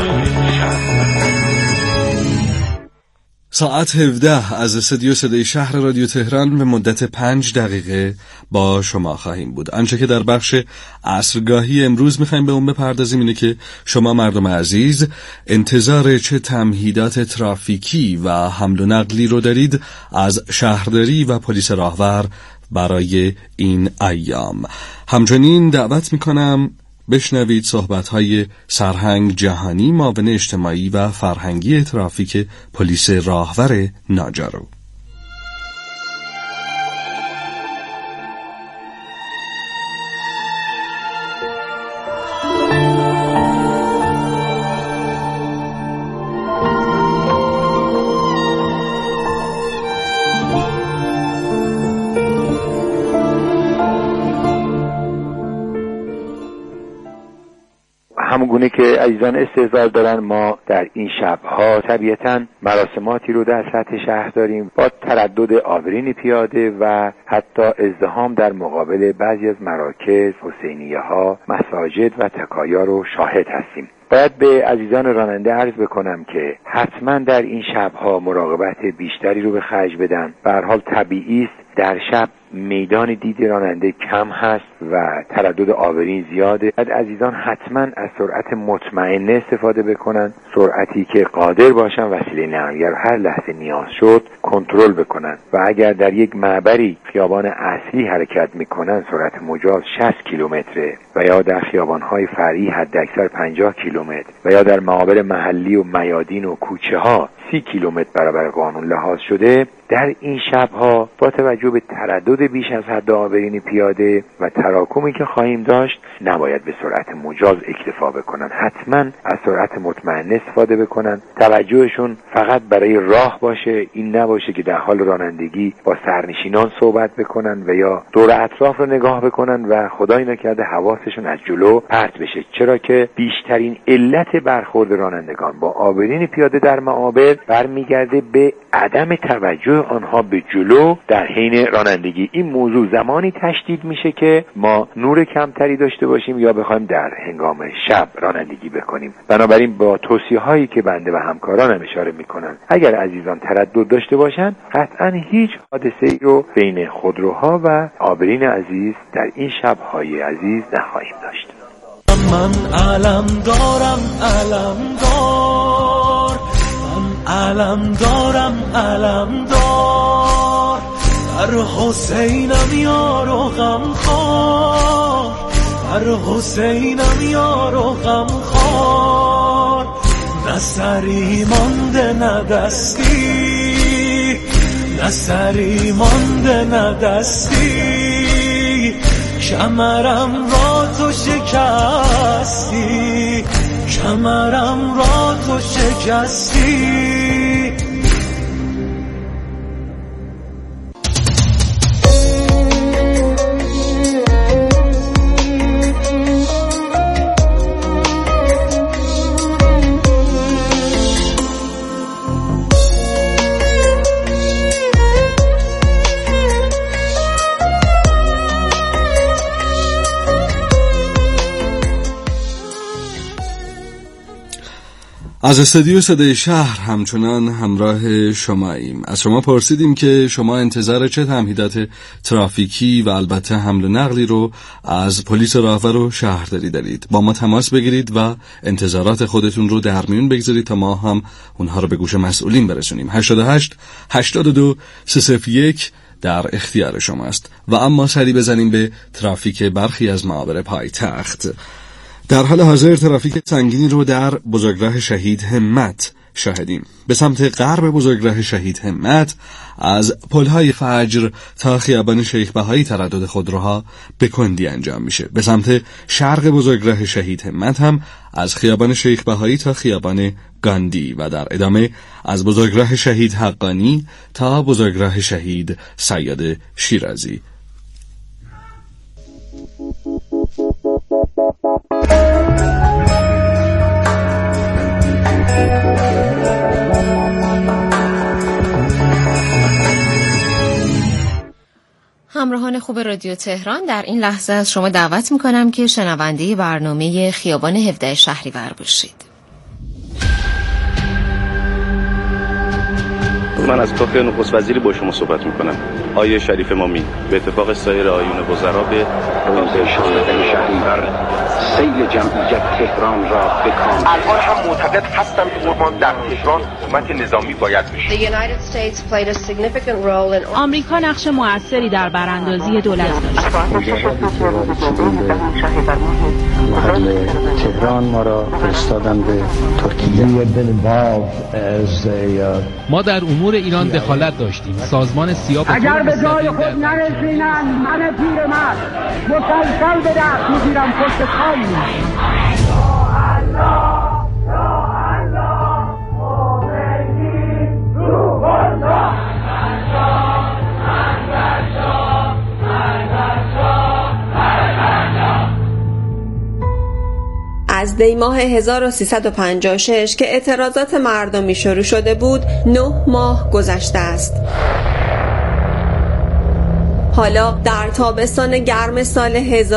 ساعت 17 از استودیو صدای شهر رادیو تهران به مدت 5 دقیقه با شما خواهیم بود. آنچه که در بخش عصرگاهی امروز میخوایم به اون بپردازیم اینه که شما مردم عزیز انتظار چه تمهیدات ترافیکی و حمل و نقلی رو دارید از شهرداری و پلیس راهور برای این ایام. همچنین دعوت میکنم بشنوید صحبت‌های سرهنگ جهانی، معاون اجتماعی و فرهنگی ترافیک پلیس راهور ناجارو. همونگونه که عزیزان استحضار دارن، ما در این شبها طبیعتاً مراسماتی رو در سطح شهر داریم با تردد آبرین پیاده و حتی ازدحام در مقابل بعضی از مراکز، حسینیه ها، مساجد و تکایا رو شاهد هستیم. باید به عزیزان راننده عرض بکنم که حتما در این شبها مراقبت بیشتری رو به خرج بدن. به هر حال طبیعی است در شب میدان دید راننده کم هست و تردد آبرین زیاده. باید عزیزان حتما از سرعت مطمئنه استفاده بکنن، سرعتی که قادر باشن وسیله نقلیه رو هر لحظه نیاز شد کنترل بکنن و اگر در یک معبری خیابان اصلی حرکت میکنن سرعت مجاز 60 کیلومتره و یا در خیابان‌های فرعی حداکثر 50 کیلومتر و یا در معابر محلی و میادین و کوچه ها 30 کیلومتر برابر قانون لحاظ شده. در این شبها با توجه به تردد بیش از حد آبرین پیاده و تراکمی که خواهیم داشت نباید به سرعت مجاز اکتفا بکنن، حتما از سرعت مطمئن استفاده بکنن. توجهشون فقط برای راه باشه، این نباشه که در حال رانندگی با سرنشینان صحبت بکنن و یا دور اطراف رو نگاه بکنن و خدای نکرده حواسشون از جلو پرت بشه، چرا که بیشترین علت برخورد رانندگان با آبرین پیاده در معابر برمیگرده به عدم توجه آنها به جلو در حین رانندگی. این موضوع زمانی تشدید میشه که ما نور کمتری داشته باشیم یا بخوایم در هنگام شب رانندگی بکنیم. بنابراین با توصیه هایی که بنده و همکارانم اشاره میکنن، اگر عزیزان تردد داشته باشن قطعا هیچ حادثه‌ای رو بین خودروها و آبرین عزیز در این شب‌های عزیز نخواهیم داشت. من علم دارم علم دار، من علم دارم علم دار، در حسینم یار و غم خار، در حسینم یار و غم خار، نه سری مانده نه دستی، نه سری مانده نه دستی، کمرم را تو شکستی، کمرم را تو شکستی. از استودیو صدای شهر همچنان همراه شماییم. از شما پرسیدیم که شما انتظار چه تمهیدات ترافیکی و البته حمل و نقلی رو از پلیس راهور و شهرداری دارید. با ما تماس بگیرید و انتظارات خودتون رو در میون بگذارید تا ما هم اونها رو به گوش مسئولین برسونیم. 88 82 301 در اختیار شما است. و اما سری بزنیم به ترافیک برخی از معابر پایتخت. در حال حاضر ترافیک سنگینی رو در بزرگراه شهید همت شاهدیم. به سمت غرب بزرگراه شهید همت از پلهای فجر تا خیابان شیخ بهایی تردد خودروها به کندی انجام میشه. به سمت شرق بزرگراه شهید همت هم از خیابان شیخ بهایی تا خیابان گاندی و در ادامه از بزرگراه شهید حقانی تا بزرگراه شهید سید شیرازی. همراهان خوب رادیو تهران، در این لحظه از شما دعوت میکنم که شنونده برنامه خیابان 17 شهریور باشید. من از کاخ نخست وزیری با شما صحبت میکنم. آیه شریف مامی به اتفاق سایر آیون وزرا به روز 16 شهریور سیل جمعیت تهران را بکام. الان هم معتقد هستم که قربان در تهران حکومت نظامی باید بشه. آمریکا نقش موثری در براندازی دولت داشت. محل تهران ما را فرستادن به ترکیه. ما در امور ایران دخالت داشتیم. سازمان سیا اگر به جای خود نرسینن من پیرمرد مسلسل به دست میگیرم پشت خواهی. از دی ماه 1356 که اعتراضات مردمی شروع شده بود 9 ماه گذشته است. حالا در تابستان گرم سال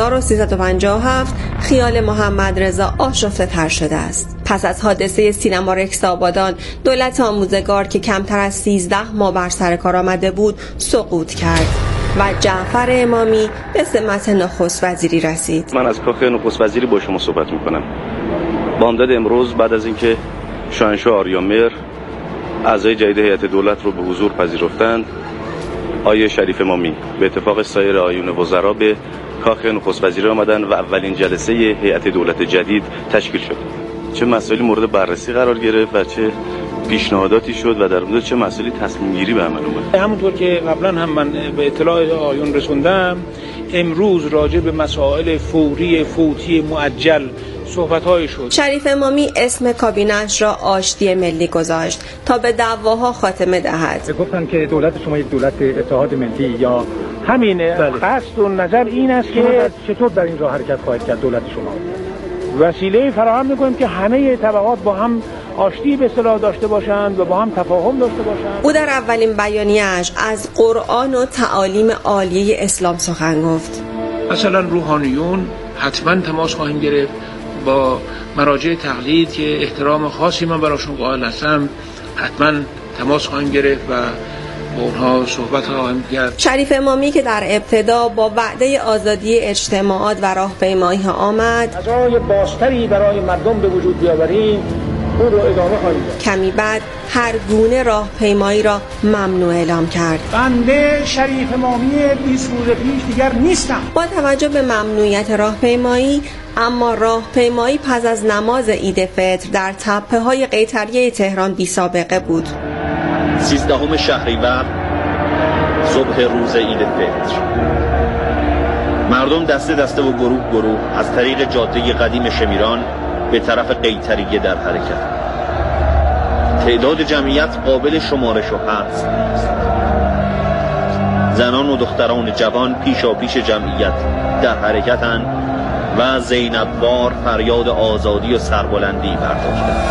1357 خیال محمد رضا آشفته تر شده است. پس از حادثه سینما رکس آبادان دولت آموزگار که کمتر از 13 ماه بر سر کار آمده بود سقوط کرد و جعفر امامی به سمت نخست وزیری رسید. من از کاخ نخست وزیری با شما صحبت میکنم. بامداد امروز بعد از اینکه شاهنشاه آریامهر اعضای جدید هیئت دولت رو به حضور پذیرفتند، آیه شریف امامی به اتفاق سایر آیون وزرا به کاخ نخست وزیری آمدن و اولین جلسه هیئت دولت جدید تشکیل شد. چه مسائلی مورد بررسی قرار گرفت و چه پیشنهاداتی شد و در مورد چه مسائلی تصمیم گیری به عمل اومد. همونطور که قبلا هم من به اطلاع آیون رسوندم، امروز راجع به مسائل فوتی معجل صحبت‌های شد. شریف امامی اسم کابینه‌اش را آشتی ملی گذاشت تا به دعواها خاتمه دهد. گفتن که دولت شما یک دولت اتحاد ملی یا همین قصد و نظر این است که چطور در این راه حرکت خواهد کرد دولت شما. وسیله فراهم می‌کنیم که همه طبقات با هم آشتی به اصطلاح داشته باشند و با هم تفاهم داشته باشند. او در اولین بیانیه‌اش از قرآن و تعالیم عالیه اسلام سخن گفت. مثلا روحانیون حتما تماس خواهیم گرفت با مراجع تقلید که احترام خاصی من براشون قائل هستم، حتما تماس خواهیم گرفت و با اونها صحبت خواهیم کرد. شریف امامی که در ابتدا با وعده آزادی اجتماعات و راهپیمایی ها آمد، فضای بازتری برای مردم به وجود بیاوریم، اون رو ادامه خواهیم داد. کمی بعد هر گونه راهپیمایی را ممنوع اعلام کرد. بنده شریف امامی 20 روز پیش دیگر نیستم. با توجه به ممنوعیت راهپیمایی، اما راهپیمایی پس از نماز عید فطر در تپه‌های قیطریه تهران بی سابقه بود. 13 شهریور صبح روز عید فطر، مردم دسته دسته و گروه گروه از طریق جاده قدیم شمیران به طرف قیطریه در حرکت. تعداد جمعیت قابل شمارش و حدس نیست. زنان و دختران جوان پیشاپیش جمعیت در حرکتند و زینبوار فریاد آزادی و سربلندی برداشتند.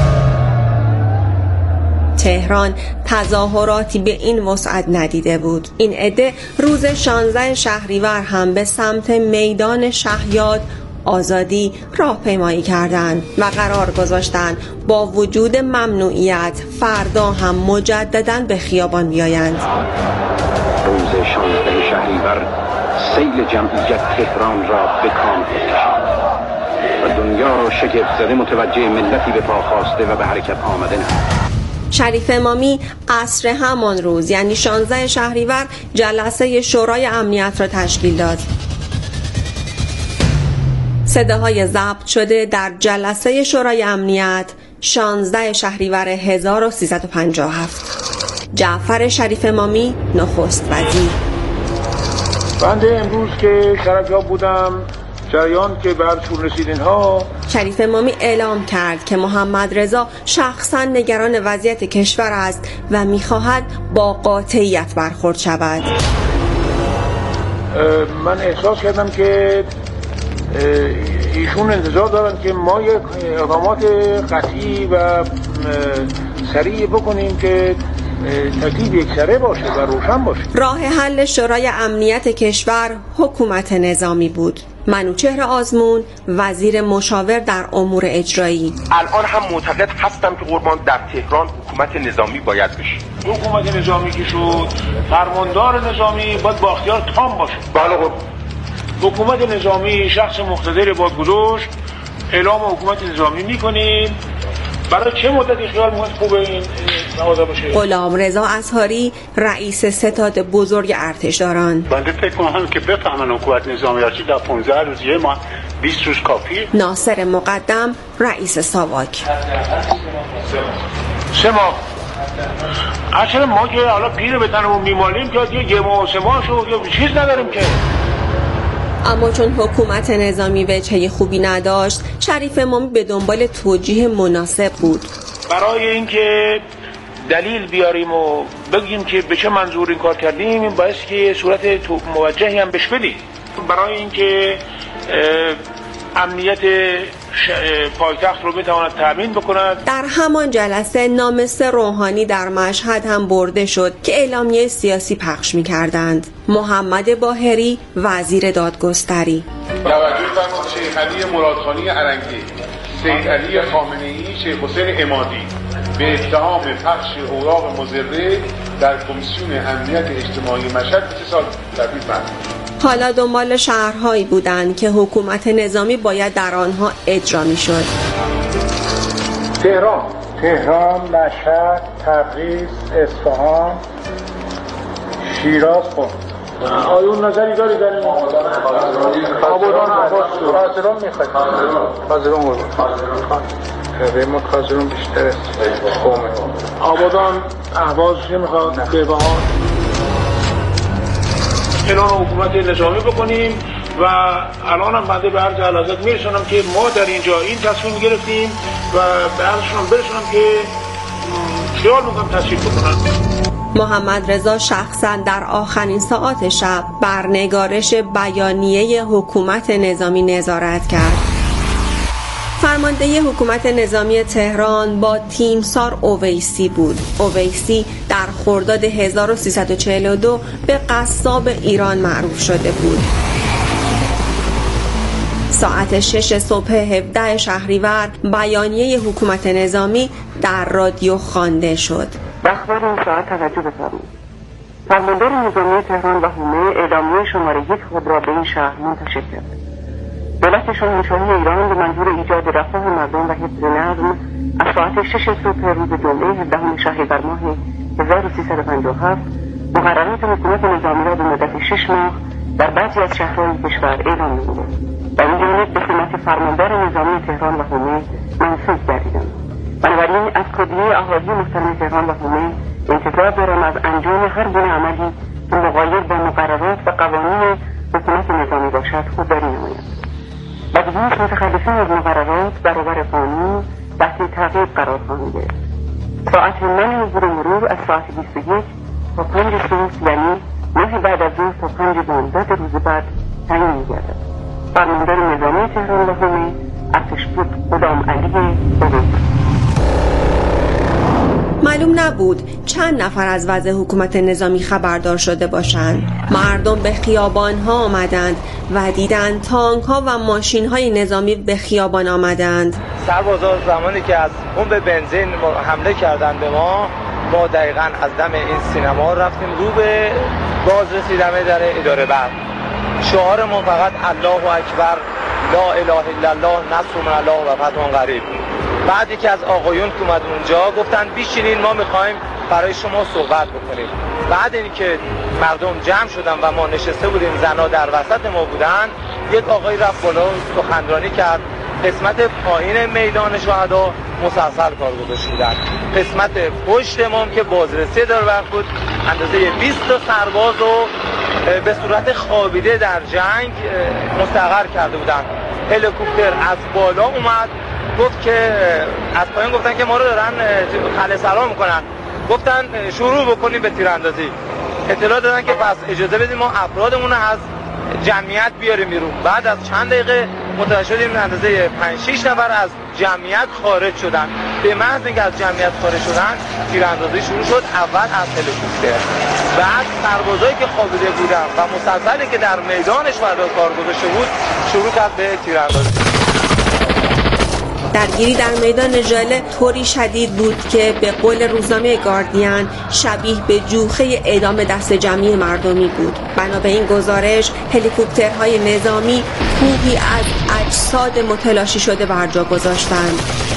تهران تظاهراتی به این وسعت ندیده بود. این عده روز 16 شهریور هم به سمت میدان شهیاد آزادی راهپیمایی کردند و قرار گذاشتند با وجود ممنوعیت فردا هم مجدداً به خیابان بیایند. روز 16 شهریور سیل جمعیت تهران را به کام کشید و دنیا را شگفت زده متوجه ملتی به پا خواسته و به حرکت آمده نمود. شریف امامی عصر همان روز یعنی 16 شهریور جلسه شورای امنیت را تشکیل داد. صداهای ضبط شده در جلسه شورای امنیت 16 شهریور 1357. جعفر شریف امامی نخست وزیر. بنده امروز که شرفیاب بودم جریان که برشون رسیدین ها. شریف امامی اعلام کرد که محمد رضا شخصا نگران وضعیت کشور است و میخواهد با قاطعیت برخورد شود. من احساس کردم که ایشون انتظار دارن که ما یک اقدامات قطعی و سریع بکنیم که تکلیف یکسره باشه و روشن باشه. راه حل شورای امنیت کشور حکومت نظامی بود. منوچهر آزمون وزیر مشاور در امور اجرایی. الان هم معتقد هستم که قربان در تهران حکومت نظامی باید بشه. حکومت نظامی که شد، فرماندار نظامی باید با اختیار تام باشه. بله خب حکومت نظامی شخص مقتدر باید گذاشت، اعلام حکومت نظامی میکنیم. برای چه مدتی خیال میکنید خوبه این نوازه باشه؟ غلامرضا اطهاری رئیس ستاد بزرگ ارتشداران: بنده فکر کنم که بفهمن حکومت نظامی هرچی در 15 روز یه ماه 20 روز کافیه. ناصر مقدم رئیس ساواک: 3 ماه. اصلا ما که حالا پیر به تنمون میمالیم که یه ماه و 3 ماه شو چیز نداریم که. اما چون حکومت نظامی وجهه خوبی نداشت، شریف امامی به دنبال توجیه مناسب بود. برای اینکه دلیل بیاریم و بگیم که به چه منظور این کار کردیم، این باعث که صورت موجهی هم بهش بدیم. برای اینکه امنیت پایتخت رو بتواند تامین بکند. در همان جلسه نامه روحانی در مشهد هم برده شد که اعلامیه سیاسی پخش می‌کردند. محمد باهری وزیر دادگستری: توجه فرمایید شیخ علی مرادخانی ارنگی، سید علی خامنه‌ای، شیخ حسین عمادی به اتهام پخش اوراق مضره در کمیسیون امنیت اجتماعی مشهد اتصال تبدیل بند. حالا دنبال شهرهایی بودند که حکومت نظامی باید در آنها اجرا می‌شد. تهران، مشهد، تبریز، اصفهان، شیراز. آیون نظری داری در این؟ آبادان کازرون میخواید؟ کازرون به ما کازرون بیشتر است. آبادان اهواز میخواد به بهار. اعلان حکومت نظامی بکنیم و الان هم بنده به عرض اعلیحضرت میرسونم که ما در اینجا این تصمیم گرفتیم و به عرضشون برسونم که خیال میکنم تصویب بکنن. محمد رضا شخصا در آخرین ساعات شب بر نگارش بیانیه حکومت نظامی نظارت کرد. فرمانده حکومت نظامی تهران با تیمسار اویسی بود. اویسی در خرداد 1342 به قصاب ایران معروف شده بود. ساعت 6 صبح 17 شهریور بیانیه حکومت نظامی در رادیو خوانده شد. به اخبار این ساعت توجه بفرمایید. فرماندار نظامی تهران و حومه اعلامیه شماره 1 خود را به این شهر منتشر کرد. دولت شاهنشاهی ایران به منظور ایجاد رفاه مردم و حفظ نظم از ساعت 6 صبح روز جمعه 17 شهریور ماه 1357 مقررات حکومت نظامی را به مدت 6 ماه در بعضی از شهرهای کشور اعلام نموده. در این جانب به سمت فرماندار نظامی تهران و حومه منصوب گردیدند. بنابراین از کلیه اهالی محترم تهران و حومه انتظار دارم از انجام هر گونه عملی که مغایر با مقررات و قوانین حکومت نظامی باشد خودداری نماید. و بدون متخلفین از مقررات برابر قانون تحت تعقیب قرار خواهند گرفت. ساعت من حضور مرور از ساعت 21 تا 5 صبح، یعنی 9 بعد از ظهر تا 5 بامداد روز بعد تعیین می‌گردد. فرماندار نظامی تهران و حومه ارتشبد غلام علی بزرگ. معلوم نبود چند نفر از وضع حکومت نظامی خبردار شده باشند. مردم به خیابان‌ها آمدند و دیدند تانک‌ها و ماشین‌های نظامی به خیابان آمدند. سربازان زمانی که از بمب بنزین حمله کردند به ما دقیقاً از دم این سینما رفتیم رو به باز رسیدن در اداره برق. شعارمون فقط الله اکبر، لا اله الا الله، نصر من الله و فتح قریب. بعدی که از آقایون که اومد اونجا گفتن بیشینین ما میخوایم برای شما صحبت بکنیم. بعد اینکه مردم جمع شدن و ما نشسته بودیم، زنا در وسط ما بودن، یک آقای رفت بالا سخنرانی کرد. قسمت پایین میدان شهدا مسلسل کار گذاشته بودن. قسمت پشت ما که بازرسی دار برق بود، اندازه 20 سرباز رو به صورت خوابیده در جنگ مستقر کرده بودن. هلیکوپتر از بالا اومد، گفت که از پایین گفتن که ما رو دارن خل سلام میکنن، گفتن شروع بکنیم به تیراندازی. اطلاع دادن که پس اجازه بدیم ما افرادمون رو از جمعیت بیاریم بیرون. بعد از چند دقیقه متوجه شدیم اندازه 5-6 نفر از جمعیت خارج شدن. به محض اینکه از جمعیت خارج شدن تیراندازی شروع شد، اول از هلیکوپتر، بعد سربازایی که خوابیده بودن و مسلسلی که در میدان شهدا کار گذاشته بود شروع کرد به تیراندازی. درگیری در میدان ژاله طوری شدید بود که به قول روزنامه گاردین شبیه به جوخه اعدام دست جمعی مردمی بود. بنا به این گزارش هلیکوپترهای نظامی کوهی از اجساد متلاشی شده بر جا گذاشتند.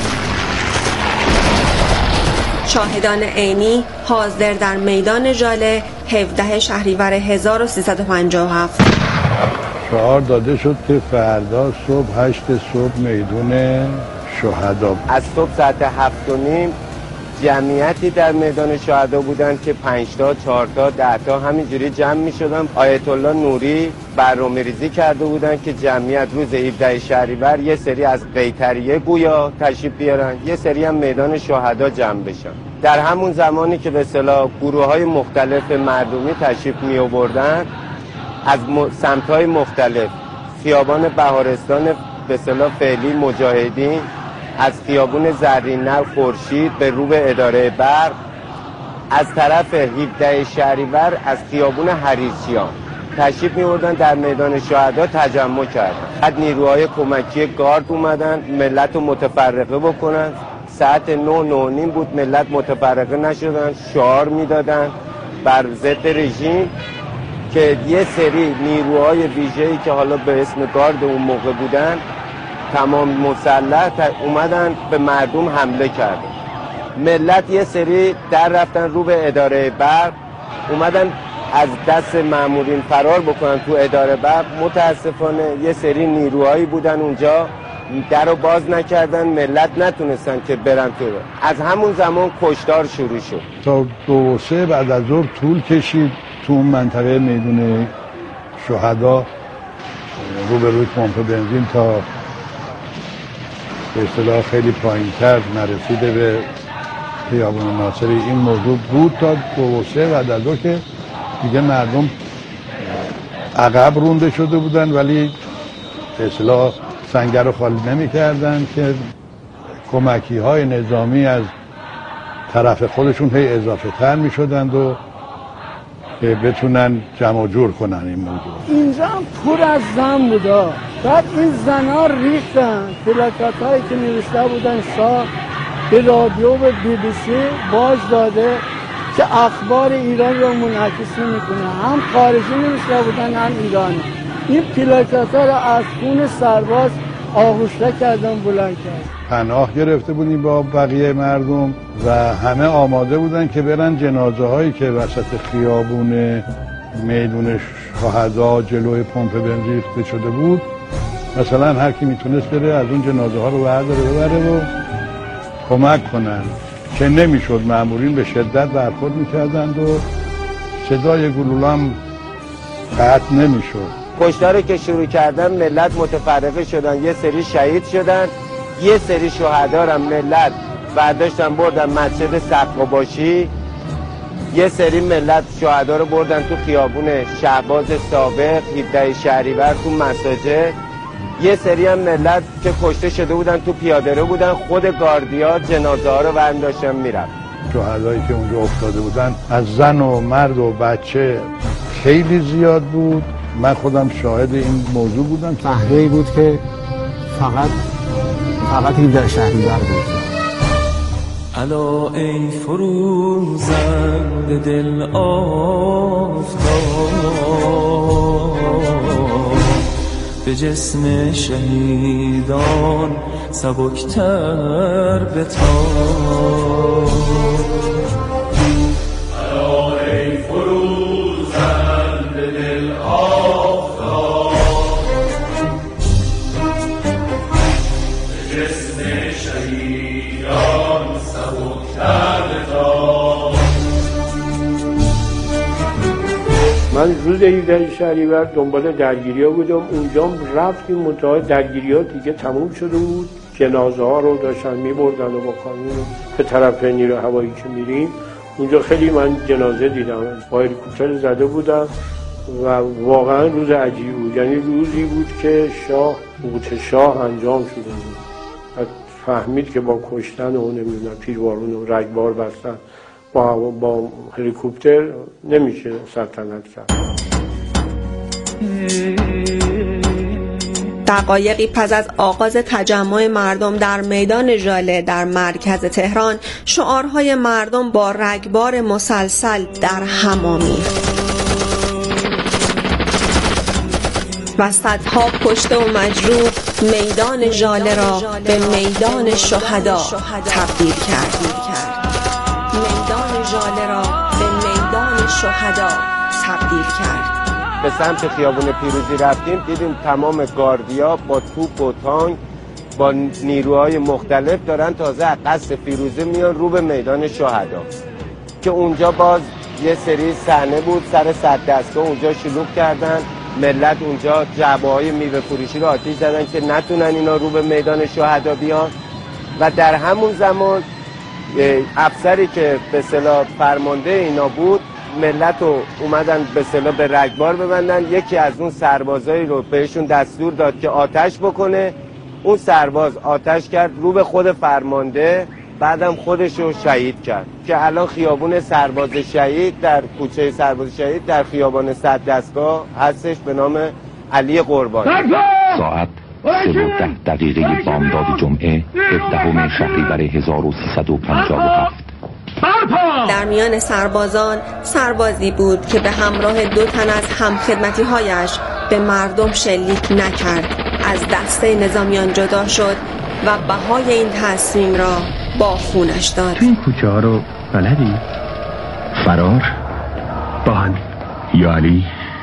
شاهدان عینی حاضر در میدان ژاله 17 شهریور 1357. شعار داده شد که فردا صبح 8 صبح میدون شهدا. از صبح ساعت 7:30 جمعیتی در میدان شهدا بودن که 5 تا 4 تا 10 تا همینجوری جمع می شدن. آیت الله نوری برنامه‌ریزی کرده بودن که جمعیت روز 17 شهریور یه سری از قیطریه گویا تشریف بیارن، یه سری هم میدان شهدا جمع بشن. در همون زمانی که به اصطلاح گروه‌های مختلف مردمی تشریف می آوردن از سمت‌های مختلف، خیابان بهارستان به اصطلاح فعلی مجاهدین، از خیابون زرین‌نر خورشید به رو به اداره برق، از طرف 17 شهریور از خیابون حریصیان تشریف می‌بردن در میدان شهدا تجمع کردن. بعد نیروهای کمکی گارد اومدن ملت رو متفرقه بکنن. ساعت 9:09 بود، ملت متفرقه نشدن، شعار میدادن بر ضد رژیم که یه سری نیروهای ویژه‌ای که حالا به اسم گارد اون موقع بودن تمام مسلح اومدن به مردم حمله کردن. ملت یه سری در رفتن رو به اداره برق، اومدن از دست مامورین فرار بکنن تو اداره برق. متاسفانه یه سری نیروهایی بودن اونجا در رو باز نکردن، ملت نتونستن که برن تو. از همون زمان کشتار شروع شد تا 2-3 بعد از ظهر طول کشید. تو اون منطقه میدون شهدا روبروی پمپ بنزین تا به اصطلاح خیلی پایین‌تر نرسیده به خیابان ناصری این موضوع بود تا 2-3 بعد از ظهر که دیگه مردم عقب رونده شده بودن ولی به اصطلاح سنگر رو خالی نمی‌کردن که کمکی‌های نظامی از طرف خودشون هی اضافه تر می‌شدند و که بتونن جمع جور کنن این موضوع. اینجا هم پر از زن بودا، بعد این زنها ریختن پلاکات هایی که نوشته بودن شاه به رادیو و BBC باز داده که اخبار ایران رو منعکس نمیکنه، هم خارجی نوشته بودن هم ایرانی. این پلاکات ها رو از خون سرباز آغوشته کردن بلند کرد. پناه گرفته بودیم با بقیه مردم و همه آماده بودن که برن جنازه هایی که وسط خیابون میدون شهدا جلوی پمپ بنزین ریخته شده بود، مثلا هر کی میتونست بره از اون جنازه ها رو ببره و کمک کنن که نمیشد. مامورین به شدت برخورد میکردند و صدای گلوله هم قطع نمیشد. کشتار که شروع کردن ملت متفرقه شدن، یه سری شهید شدن، یه سری شهدا را ملت برداشتن بردن مسجد سقاباشی، یه سری ملت شهدا رو بردن تو خیابون شهباز سابق 17 شهریور تو مساجد، یه سری هم ملت که کشته شده بودن تو پیاده رو بودن، خود گاردیا جنازه ها رو برداشتن میرفت. شهدایی که اونجا افتاده بودن از زن و مرد و بچه خیلی زیاد بود. من خودم شاهد این موضوع بودم. فهمی بود که فقط این در شهریور بود. الا ای فروزنده دل آفتاب، به جسم شهیدان سبکتر بتاب. الا ای فروزنده دل آفتاب، به جسم شهیدان سبکتر بتاب. من روز 17 شهریور دنبال درگیری‌ها بودم، اونجا رفتیم منتها درگیری‌ها دیگه تموم شده بود. جنازه ها رو داشتن می‌بردن و با کامیون به طرف نیروی هوایی که میریم اونجا خیلی من جنازه دیدم، با هلیکوپتر زده بودم و واقعا روز عجیبی بود. یعنی روزی بود که سقوط شاه انجام شده بود و فهمید که با کشتن و نمیدونم پیروارون و رگبار بستن با هلیکوپتر نمیشه سلطنت کرد. دقایقی پس از آغاز تجمع مردم در میدان ژاله در مرکز تهران، شعارهای مردم با رگبار مسلسل در هم آمیخت و صدها کشته و مجروح میدان ژاله را به میدان شهدا تبدیل کرد. میدان ژاله را به میدان شهدا تبدیل کرد. به سمت خیابون پیروزی رفتیم، دیدیم تمام گاردیا با توپ و تانک با نیروهای مختلف دارن تازه از قصد فیروزه میان رو به میدان شهدا که اونجا باز یه سری صحنه بود. سر صد دستگاه اونجا شلوغ کردن، ملت اونجا جعبه‌های میوه فروشی رو آتیش زدن که نتونن اینا رو به میدان شهدا بیان و در همون زمان افسری که به اصطلاح فرمانده اینا بود ملت رو اومدن به اصطلاح به رگبار ببندن. یکی از اون سربازایی رو بهشون دستور داد که آتش بکنه، اون سرباز آتش کرد رو به خود فرمانده، بعدم خودش رو شهید کرد که الان خیابون سرباز شهید در کوچه سرباز شهید در خیابان صد دستگاه هستش به نام علی قربانی. ساعت 3:10 بامداد جمعه 17 شهریور 1357. در میان سربازان سربازی بود که به همراه 2 تن از همخدمتی‌هایش به مردم شلیک نکرد، از دسته نظامیان جدا شد و بهای این تصمیم را با خونش داد. این کوچه ها رو بلدی؟ فرار؟ بان یا علی؟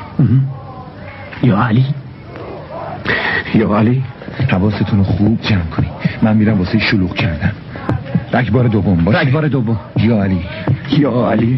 یا علی حواستون رو خوب جمع کنی، من میرم واسه شلوغ کردن. رگبار دوم باشه. رگبار دوم. یا علی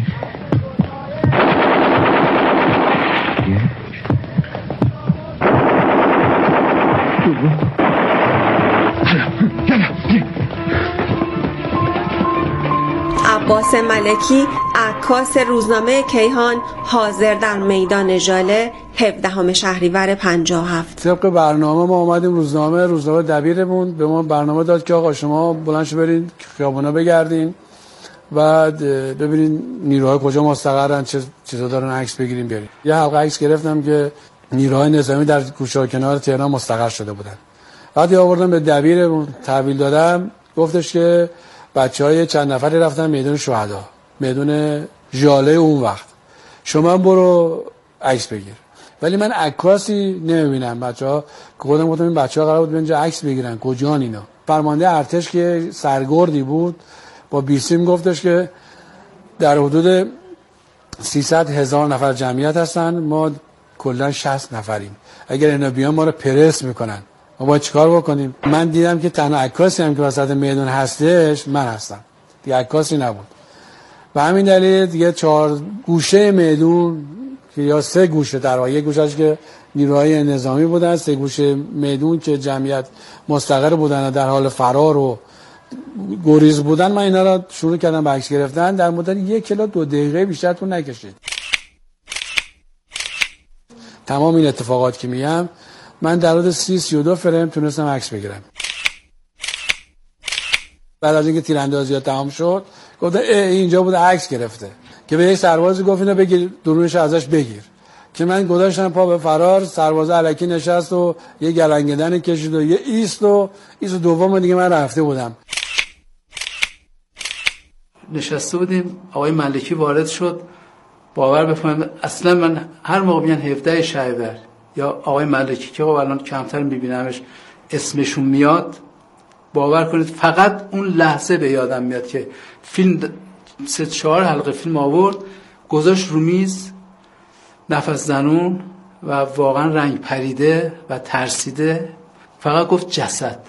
عباس ملکی، عکاس روزنامه کیهان، حاضر در میدان ژاله 17 شهریور 57. طبق برنامه ما اومدیم روزنامه دبیرمون به ما برنامه داد که آقا شما بلند شو برین خیابونا بگردین و ببینین نیروهای کجا مستقرن، چه چیزا دارن، عکس بگیریم بیاریم. یه حلقه عکس گرفتم که نیروهای نظامی در کوچه کنار تهران مستقر شده بودن. بعد آوردم به دبیرمون تحویل دادم، گفتش که بچهای چند نفری رفتن میدان شهدا، میدان ژاله اون وقت، شما برو عکس بگیر. ولی من عکاسی نمیبینم. بچه‌ها خودم گفتم این بچه‌ها قرار بود اینجا عکس بگیرن، کجان اینا؟ فرمانده ارتش که سرگردی بود با بیسیم گفتش که در حدود 300,000 نفر جمعیت هستن، ما کلا 60 نفریم، اگر اینا بیان ما رو پرس میکنن، ما باید چیکار بکنیم؟ من دیدم که تنها عکاسی هم که وسط میدان هستش من هستم، دیگه عکاسی نبود. و همین دلیل دیگه 4 گوشه میدون که یا 3 گوشه در واقع، یک گوشهش که نیروهای نظامی بودن، 3 گوشه میدون که جمعیت مستقر بودن و در حال فرار و گریز بودن، من اینا را شروع کردم به عکس گرفتن. در مدت 1 الی 2 دقیقه بیشتر طول نکشید. تمام این اتفاقات که میگم من در حدود 30-32 فریم تونستم عکس بگیرم. بعد از اینکه تیراندازی‌ها تمام شد گفتن اینجا بود عکس گرفته، که به یک سربازی گفت اینو بگیر، درونش ازش بگیر. که من گذاشتم پا به فرار، سرباز الکی نشست و یه گلنگدن کشید و یه ایست دوم دیگه من رفته بودم. نشسته بودیم، آقای ملکی وارد شد. باور بفرمایید اصلا من هر موقع میگن 17 شهریور یا آقای ملکی که الان کمتر میبینمش اسمشون میاد، باور کنید فقط اون لحظه به یادم میاد که فیلم 3-4 حلقه فیلم آورد، گذاشت رو میز، نفس زنون و واقعا رنگ پریده و ترسیده، فقط گفت جسد.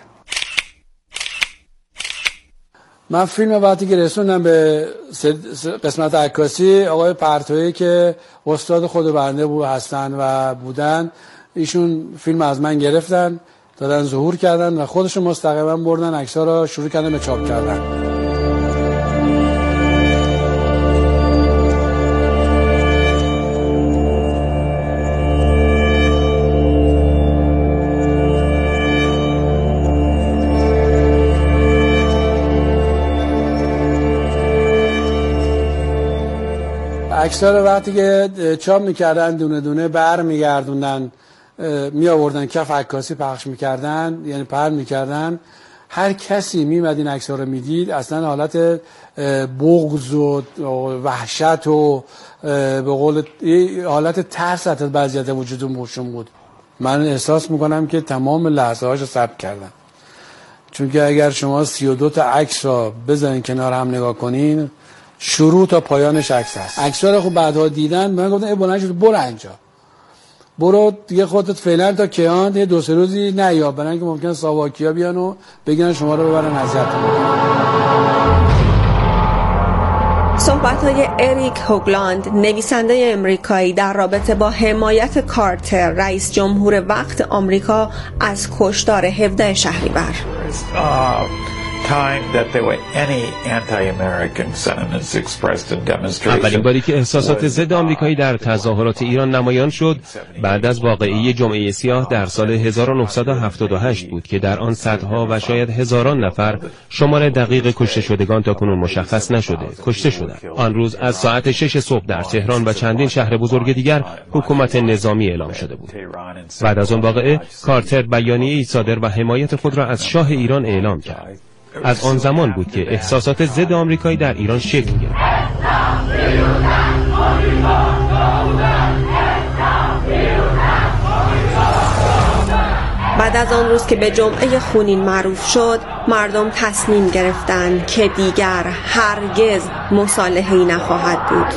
من فیلم وقتی که رسوندم به قسمت عکاسی، آقای پرتویی که استاد خود بنده هستن و بودن، ایشون فیلم از من گرفتن، دادن ظهور کردن و خودشون مستقیما بردن عکس‌ها را شروع کردن به چاپ کردن. عکس‌ها رو وقتی که چاپ می‌کردن دونه دونه برمیگردوندن می آوردن کف عکاسی پخش میکردن، یعنی پهن میکردن. هر کسی میمد این عکس‌ها رو میدید اصلا حالت بغض و وحشت و به قول حالت ترس از وضعیت وجودشون بود. من احساس میکنم که تمام لحظه هاشو ثبت کردم، چون که اگر شما 32 تا عکس را بزنین کنار هم نگاه کنین، شروع تا پایانش عکس هست. عکس‌ها رو خب بعدها دیدن من گفتم ای بلند شد برو اینجا، برو دیگه خودت فعلا تا کیان یه 2-3 روزی نیا، برای اینکه ممکنه ساواکیا بیان و بگن شما رو ببرن اذیت کنن. صحبت‌های اریک هوگلاند، نویسنده امریکایی، در رابطه با حمایت کارتر رئیس جمهور وقت آمریکا از کشتار 17 شهریور. اولین باری که احساسات ضد آمریکایی در تظاهرات ایران نمایان شد بعد از واقعه جمعه سیاه در سال 1978 بود که در آن صدها و شاید هزاران نفر، شمار دقیق کشته شدگان تاکنون مشخص نشده، کشته شدند. آن روز از ساعت 6 صبح در تهران و چندین شهر بزرگ دیگر حکومت نظامی اعلام شده بود. بعد از آن واقعه کارتر بیانیه‌ای صادر و حمایت خود را از شاه ایران اعلام کرد. از آن زمان بود که احساسات ضد آمریکایی در ایران شکل گرفت. بعد از آن روز که به جمعه خونین معروف شد، مردم تصمیم گرفتند که دیگر هرگز مصالحه‌ای نخواهد بود.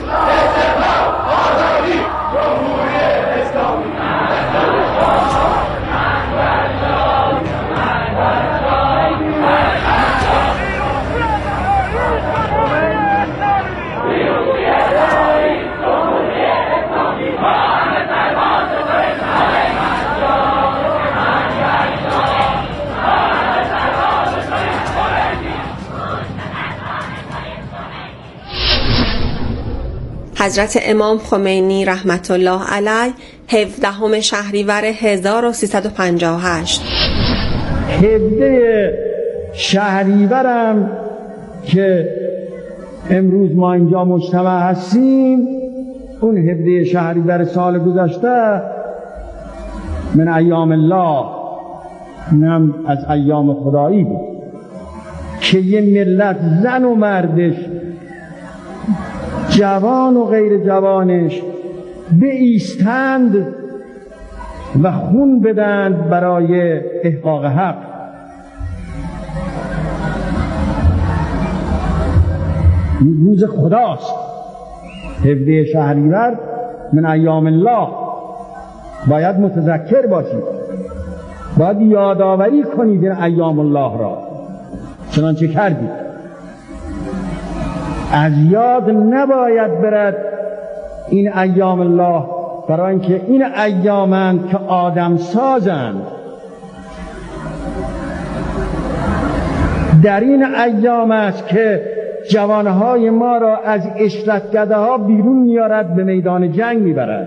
حضرت امام خمینی رحمت الله علیه 17 شهریور 1358. 17 شهریورم که امروز ما اینجا مجتمع هستیم، اون 17 شهریور سال گذشته من ایام الله، نم از ایام خدایی بود که یه ملت زن و مردش، جوان و غیر جوانش بایستند و خون بدند برای احقاق حق. این روز خداست، 17 شهریور من ایام الله. باید متذکر باشید، باید یادآوری کنید این ایام الله را، چنانچه کردید. از یاد نباید برد این ایام الله، برای اینکه این ایامند که آدم سازند. در این ایام است که جوانهای ما را از عشرتگده ها بیرون میارد، به میدان جنگ میبرد.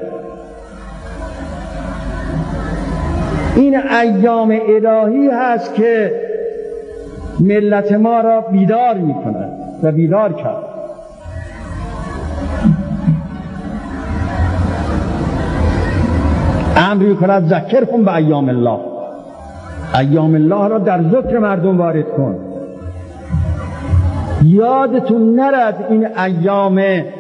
این ایام الهی هست که ملت ما را بیدار میکند و بیدار کرد. امر میکند ذکرهم به ایام الله، ایام الله را در ذکر مردم وارد کن. یادتون نرد این ایام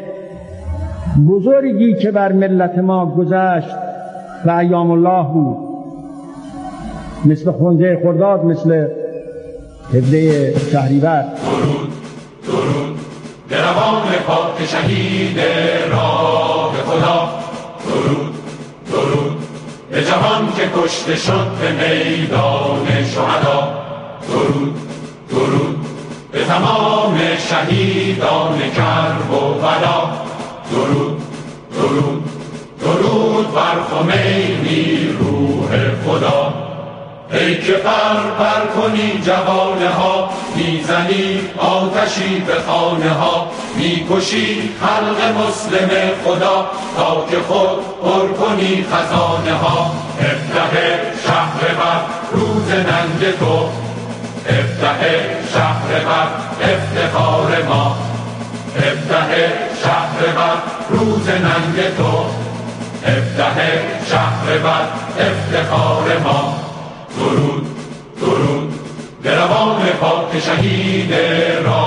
بزرگی که بر ملت ما گذشت و ایام الله بود، مثل خونده خرداد، مثل 17 شهریور. درود درود به روان پاک شهید راه خدا، درود درود به جوان که کشته شد به میدان شهدا، درود درود به تمام شهیدان کرب و بلا، درود درود درود بر خمینی روح خدا. ای که پر کنی جوانه ها، میزنی آتشی به خانه ها، میکشی خلق مسلم خدا تا که خود پر کنی خزانه ها. 17 شهریور روز ننگ تو، 17 شهریور افتخار ما، 17 شهریور روز ننگ تو، 17 شهریور افتخار ما. درود درود به روان پاک شهید را